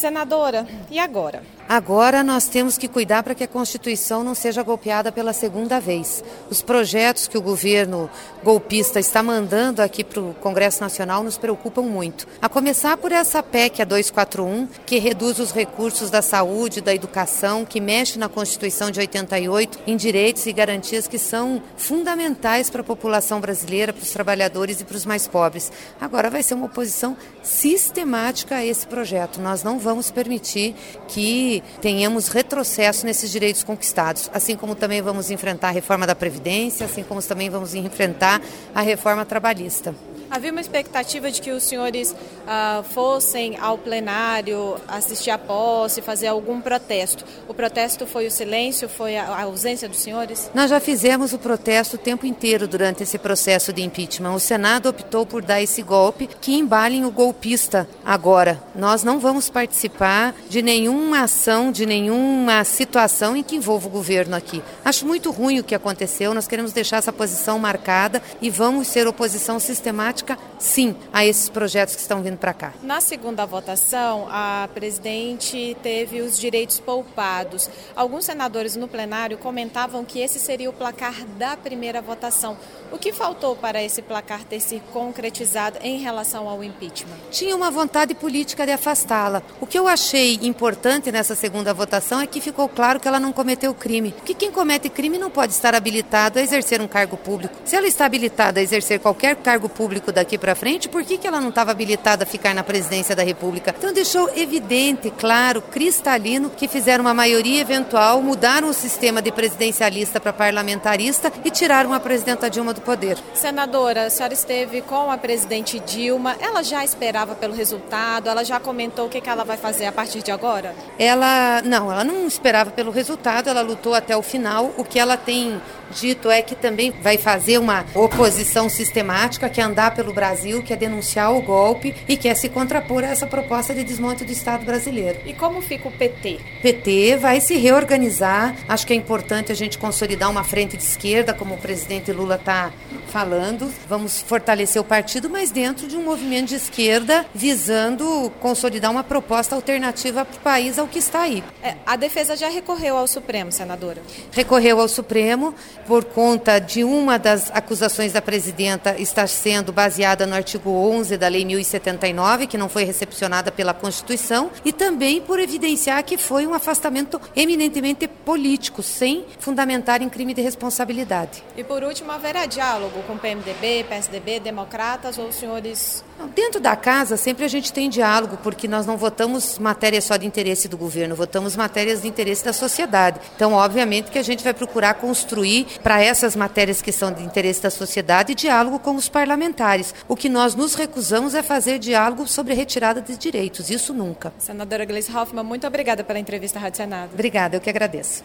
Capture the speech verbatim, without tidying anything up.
Senadora, e agora? Agora nós temos que cuidar para que a Constituição não seja golpeada pela segunda vez. Os projetos que o governo golpista está mandando aqui para o Congresso Nacional nos preocupam muito. A começar por essa P E C, a duzentos e quarenta e um, que reduz os recursos da saúde, da educação, que mexe na Constituição de oitenta e oito, em direitos e garantias que são fundamentais para a população brasileira, para os trabalhadores e para os mais pobres. Agora vai ser uma oposição sistemática a esse projeto. Nós não vamos permitir que tenhamos retrocesso nesses direitos conquistados, assim como também vamos enfrentar a reforma da Previdência, assim como também vamos enfrentar a reforma trabalhista. Havia uma expectativa de que os senhores uh, fossem ao plenário assistir à posse, fazer algum protesto. O protesto foi o silêncio, foi a ausência dos senhores? Nós já fizemos o protesto o tempo inteiro durante esse processo de impeachment. O Senado optou por dar esse golpe que embalem o golpista agora. Nós não vamos participar de nenhuma ação, de nenhuma situação em que envolva o governo aqui. Acho muito ruim o que aconteceu, nós queremos deixar essa posição marcada e vamos ser oposição sistemática, sim, a esses projetos que estão vindo para cá. Na segunda votação, a presidente teve os direitos poupados. Alguns senadores no plenário comentavam que esse seria o placar da primeira votação. O que faltou para esse placar ter se concretizado em relação ao impeachment? Tinha uma vontade política de afastá-la. O que eu achei importante nessa segunda votação é que ficou claro que ela não cometeu crime. Porque quem comete crime não pode estar habilitado a exercer um cargo público. Se ela está habilitada a exercer qualquer cargo público daqui para frente, por que que ela não estava habilitada a ficar na presidência da República? Então deixou evidente, claro, cristalino, que fizeram uma maioria eventual, mudaram o sistema de presidencialista para parlamentarista e tiraram a presidenta Dilma do poder. Senadora, a senhora esteve com a presidente Dilma, ela já esperava pelo resultado, ela já comentou o que que ela vai fazer a partir de agora? Ela, não, ela não esperava pelo resultado, ela lutou até o final. O que ela tem dito é que também vai fazer uma oposição sistemática, que é andar pelo Brasil, que é denunciar o golpe e quer se contrapor a essa proposta de desmonte do Estado brasileiro. E como fica o P T? P T vai se reorganizar. Acho que é importante a gente consolidar uma frente de esquerda, como o presidente Lula está falando. Vamos fortalecer o partido, mas dentro de um movimento de esquerda, visando consolidar uma proposta alternativa para o país ao que está aí. É, a defesa já recorreu ao Supremo, senadora? Recorreu ao Supremo por conta de uma das acusações da presidenta estar sendo baseada no artigo onze da Lei mil e setenta e nove, que não foi recepcionada pela Constituição, e também por evidenciar que foi um afastamento eminentemente político, sem fundamentar em crime de responsabilidade. E por último, haverá diálogo com P M D B, P S D B, democratas ou os senhores? Dentro da casa sempre a gente tem diálogo, porque nós não votamos matérias só de interesse do governo, votamos matérias de interesse da sociedade. Então, obviamente que a gente vai procurar construir para essas matérias que são de interesse da sociedade diálogo com os parlamentares. O que nós nos recusamos é fazer diálogo sobre retirada de direitos, isso nunca. Senadora Gleice Hoffmann, muito obrigada pela entrevista à Rádio Senado. Obrigada, eu que agradeço.